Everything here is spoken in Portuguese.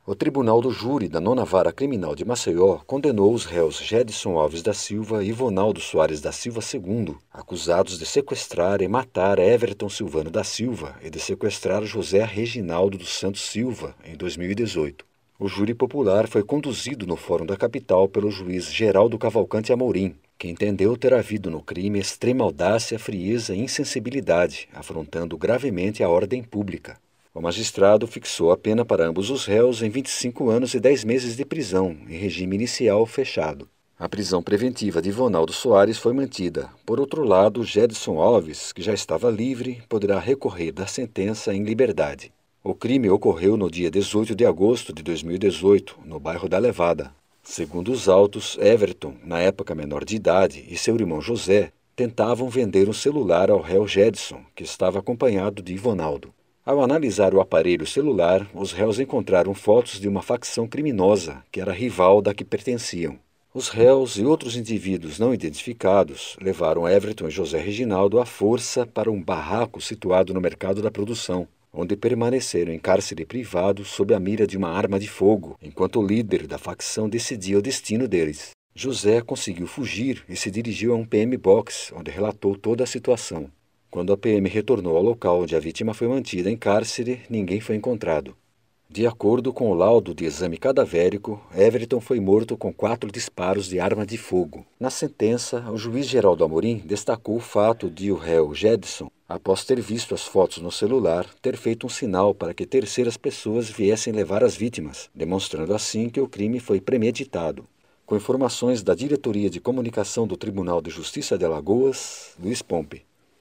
O Tribunal do Júri da 9ª Vara Criminal de Maceió condenou os réus Gedson Alves da Silva e Ivonaldo Soares da Silva II, acusados de sequestrar e matar Everton Silvano da Silva e de sequestrar José Reginaldo dos Santos Silva em 2018. O júri popular foi conduzido no Fórum da Capital pelo juiz Geraldo Cavalcante Amorim, que entendeu ter havido no crime extrema audácia, frieza e insensibilidade, afrontando gravemente a ordem pública. O magistrado fixou a pena para ambos os réus em 25 anos e 10 meses de prisão, em regime inicial fechado. A prisão preventiva de Ivonaldo Soares foi mantida. Por outro lado, Gedson Alves, que já estava livre, poderá recorrer da sentença em liberdade. O crime ocorreu no dia 18 de agosto de 2018, no bairro da Levada. Segundo os autos, Everton, na época menor de idade, e seu irmão José tentavam vender um celular ao réu Gedson, que estava acompanhado de Ivonaldo. Ao analisar o aparelho celular, os réus encontraram fotos de uma facção criminosa, que era rival da que pertenciam. Os réus e outros indivíduos não identificados levaram Everton e José Reginaldo à força para um barraco situado no Mercado da Produção, onde permaneceram em cárcere privado sob a mira de uma arma de fogo, enquanto o líder da facção decidia o destino deles. José conseguiu fugir e se dirigiu a um PM Box, onde relatou toda a situação. Quando a PM retornou ao local onde a vítima foi mantida em cárcere, ninguém foi encontrado. De acordo com o laudo de exame cadavérico, Everton foi morto com 4 disparos de arma de fogo. Na sentença, o juiz Geraldo Amorim destacou o fato de o réu Gedson, após ter visto as fotos no celular, ter feito um sinal para que terceiras pessoas viessem levar as vítimas, demonstrando assim que o crime foi premeditado. Com informações da Diretoria de Comunicação do Tribunal de Justiça de Alagoas, Luiz Pompe.